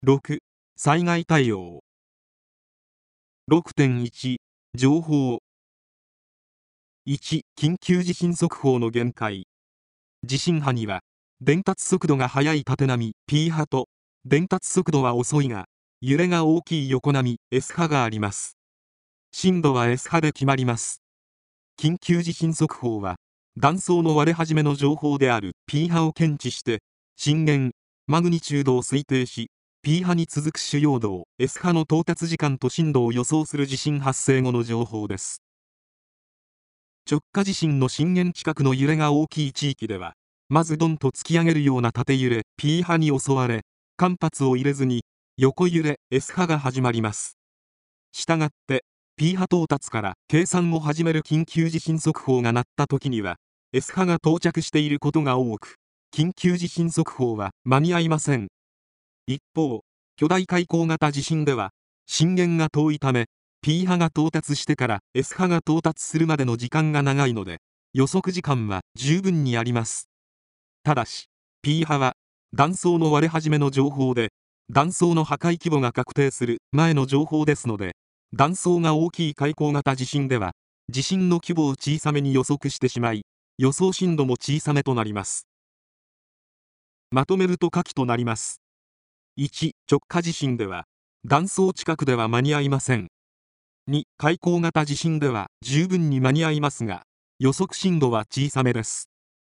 6、災害対応。6.1 情報。1、緊急地震速報の限界。地震波には伝達速度が速い縦波 P 波と伝達速度は遅いが揺れが大きい横波 S 波があります。震度は S 波で決まります。緊急地震速報は断層の割れ始めの情報である P 波を検知して震源マグニチュードを推定し P 波に続く主要動 S 波の到達時間と震度を予想する地震発生後の情報です。直下地震の震源近くの揺れが大きい地域ではまずドンと突き上げるような縦揺れ P 波に襲われ間髪を入れずに横揺れ S 波が始まります。したがって P 波到達から計算を始める緊急地震速報が鳴った時には S 波が到着していることが多く緊急地震速報は間に合いません。一方巨大海溝型地震では震源が遠いためP 波が到達してから S 波が到達するまでの時間が長いので予測時間は十分にあります。ただし P 波は断層の割れ始めの情報で断層の破壊規模が確定する前の情報ですので断層が大きい海溝型地震では地震の規模を小さめに予測してしまい予想震度も小さめとなります。まとめると下記となります。1、直下地震では断層近くでは間に合いません。2、海溝型地震では十分に間に合いますが予測震度は小さめです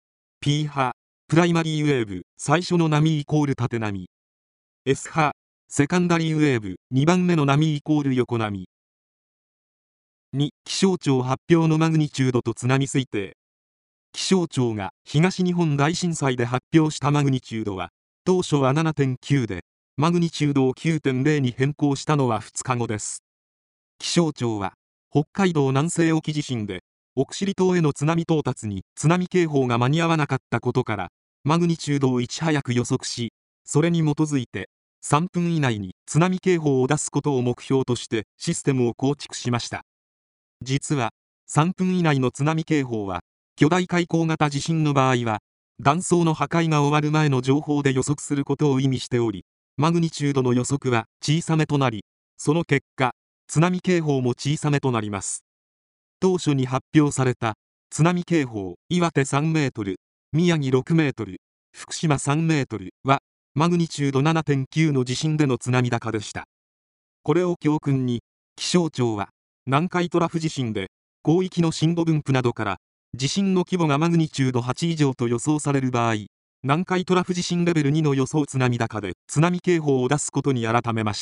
。P 波プライマリーウェーブ最初の波イコール縦波。 S 波セカンダリーウェーブ2番目の波イコール横波。2、気象庁発表のマグニチュードと津波推定。気象庁が東日本大震災で発表したマグニチュードは当初は 7.9 でマグニチュードを 9.0 に変更したのは2日後です。気象庁は北海道南西沖地震で奥尻島への津波到達に津波警報が間に合わなかったことからマグニチュードをいち早く予測しそれに基づいて3分以内に津波警報を出すことを目標としてシステムを構築しました。実は3分以内の津波警報は巨大海溝型地震の場合は断層の破壊が終わる前の情報で予測することを意味しておりマグニチュードの予測は小さめとなりその結果津波警報も小さめとなります。当初に発表された津波警報岩手3メートル宮城6メートル福島3メートルはマグニチュード 7.9 の地震での津波高でした。これを教訓に気象庁は南海トラフ地震で広域の震度分布などから地震の規模がマグニチュード8以上と予想される場合南海トラフ地震レベル2の予想津波高で津波警報を出すことに改めました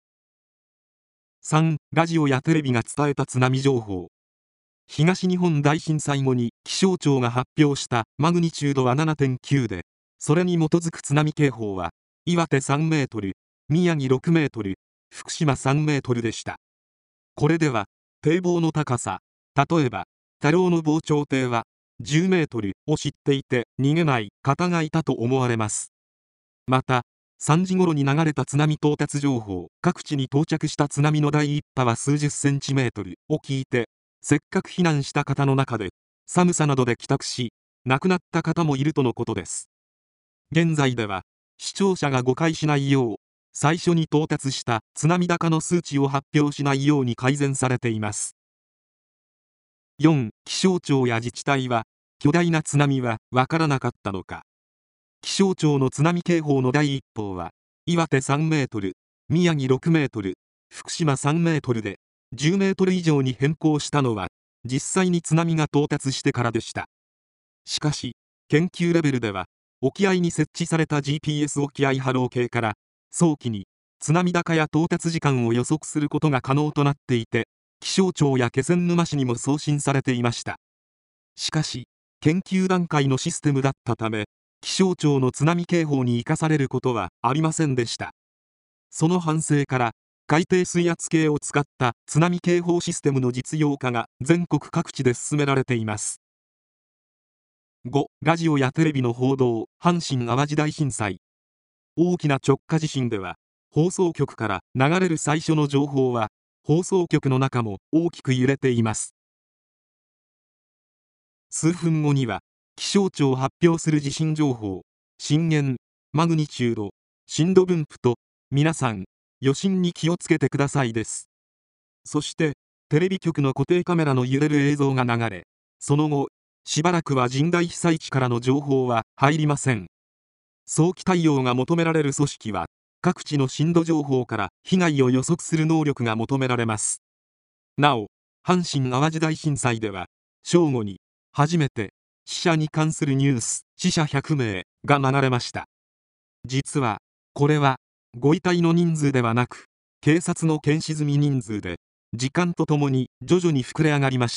。3、ラジオやテレビが伝えた津波情報。東日本大震災後に気象庁が発表したマグニチュードは 7.9 でそれに基づく津波警報は岩手3メートル宮城6メートル福島3メートルでした。これでは堤防の高さ例えば田老の防潮堤は10メートルを知っていて逃げない方がいたと思われます。また3時頃に流れた津波到達情報各地に到着した津波の第一波は数十センチメートルを聞いてせっかく避難した方の中で寒さなどで帰宅し亡くなった方もいるとのことです。現在では視聴者が誤解しないよう最初に到達した津波高の数値を発表しないように改善されています。4、気象庁や自治体は巨大な津波は分からなかったのか。気象庁の津波警報の第一報は岩手3メートル宮城6メートル福島3メートルで10メートル以上に変更したのは実際に津波が到達してからでした。しかし研究レベルでは沖合に設置された GPS 沖合波浪計から早期に津波高や到達時間を予測することが可能となっていて気象庁や気仙沼市にも送信されていました。しかし研究段階のシステムだったため気象庁の津波警報に生かされることはありませんでした。その反省から海底水圧計を使った津波警報システムの実用化が全国各地で進められています。5、ラジオやテレビの報道阪神・淡路大震災。大きな直下地震では放送局から流れる最初の情報は放送局の中も大きく揺れています。数分後には気象庁発表する地震情報震源マグニチュード震度分布と皆さん、余震に気をつけてくださいです。そして、テレビ局の固定カメラの揺れる映像が流れ、その後、しばらくは甚大被災地からの情報は入りません。早期対応が求められる組織は、各地の震度情報から被害を予測する能力が求められます。なお、阪神・淡路大震災では、正午に、初めて、死者に関するニュース、死者100名が流れました。実は、これは、ご遺体の人数ではなく、警察の検視済み人数で、時間とともに徐々に膨れ上がりました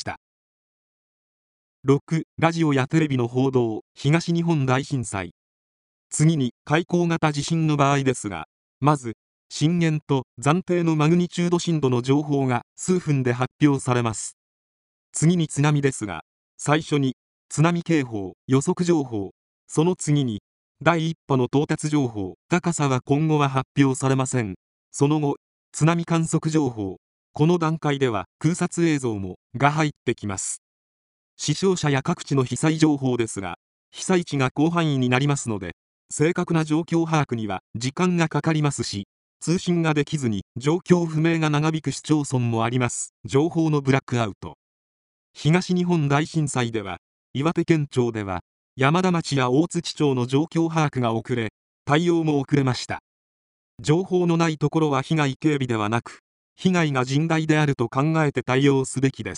。6. ラジオやテレビの報道、東日本大震災。次に、海溝型地震の場合ですが、まず、震源と暫定のマグニチュード震度の情報が数分で発表されます。次に津波ですが、最初に、津波警報、予測情報、その次に、第一波の到達情報、高さは今後は発表されません。その後、津波観測情報、この段階では空撮映像もが入ってきます。死傷者や各地の被災情報ですが、被災地が広範囲になりますので、正確な状況把握には時間がかかりますし、通信ができずに状況不明が長引く市町村もあります。情報のブラックアウト。東日本大震災では、岩手県庁では山田町や大槌町の状況把握が遅れ、対応も遅れました。情報のないところは被害軽微ではなく、被害が甚大であると考えて対応すべきです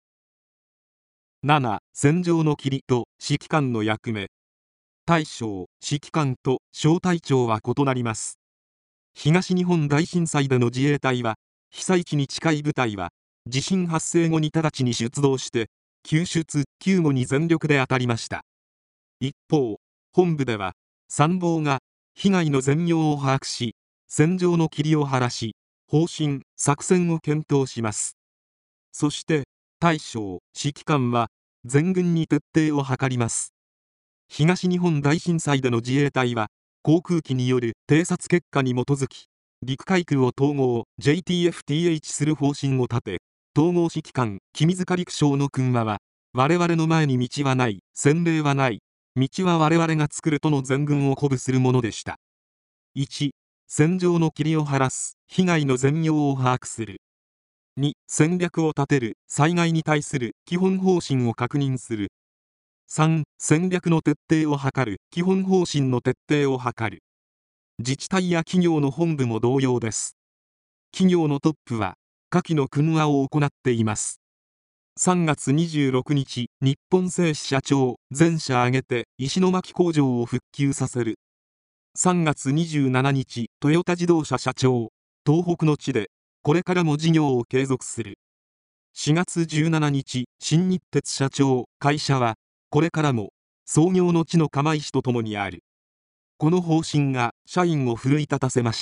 。7. 戦場の霧と指揮官の役目。大将、指揮官と小隊長は異なります。東日本大震災での自衛隊は、被災地に近い部隊は、地震発生後に直ちに出動して、救出・救護に全力で当たりました。一方、本部では、参謀が被害の全容を把握し、戦場の霧を晴らし、方針・作戦を検討します。そして、大将・指揮官は、全軍に徹底を図ります。東日本大震災での自衛隊は、航空機による偵察結果に基づき、陸海空を統合 JTF-TH する方針を立て、統合指揮官君塚陸将の訓話は、我々の前に道はない、先例はない、道は我々が作るとの全軍を鼓舞するものでした。1. 戦場の霧を晴らす、被害の全容を把握する。2. 戦略を立てる、災害に対する基本方針を確認する。3. 戦略の徹底を図る、基本方針の徹底を図る。自治体や企業の本部も同様です。企業のトップは、下記の訓話を行っています。3月26日、日本製紙社長、全社挙げて石巻工場を復旧させる。3月27日、トヨタ自動車社長、東北の地で、これからも事業を継続する。4月17日、新日鉄社長、会社は、これからも、創業の地の釜石とともにある。この方針が、社員を奮い立たせました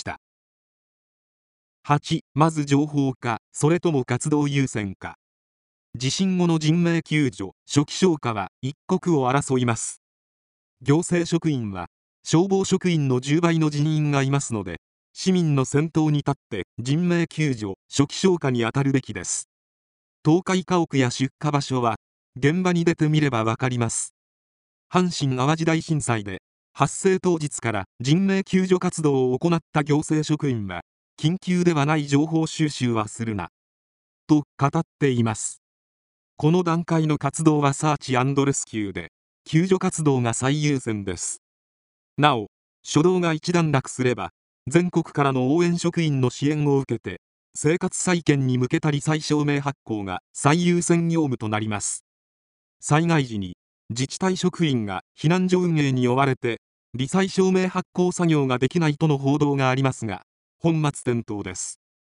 。8. まず情報か、それとも活動優先か。地震後の人命救助、初期消火は一刻を争います。行政職員は、消防職員の10倍の人員がいますので、市民の先頭に立って人命救助、初期消火に当たるべきです。倒壊家屋や出火場所は、現場に出てみればわかります。阪神・淡路大震災で、発生当日から人命救助活動を行った行政職員は、緊急ではない情報収集はするな、と語っています。この段階の活動はサーチ&レスキューで、救助活動が最優先です。なお、初動が一段落すれば、全国からの応援職員の支援を受けて、生活再建に向けた罹災証明発行が最優先業務となります。災害時に、自治体職員が避難所運営に追われて、罹災証明発行作業ができないとの報道がありますが、本末転倒です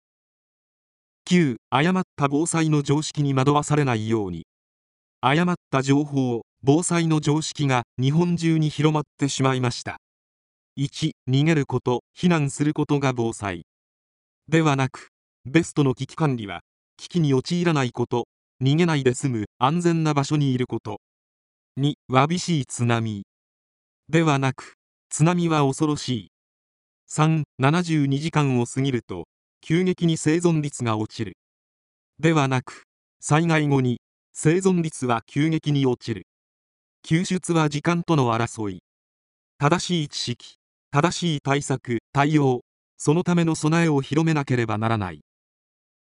。9. 誤った防災の常識に惑わされないように。誤った情報、防災の常識が日本中に広まってしまいました。1. 逃げること、避難することが防災。ではなく、ベストの危機管理は、危機に陥らないこと、逃げないで済む安全な場所にいること。2. わびしい津波。ではなく、津波は恐ろしい。3. 72時間を過ぎると、急激に生存率が落ちる。ではなく、災害後に、生存率は急激に落ちる。救出は時間との争い。正しい知識、正しい対策、対応、 そのための備えを広めなければならない。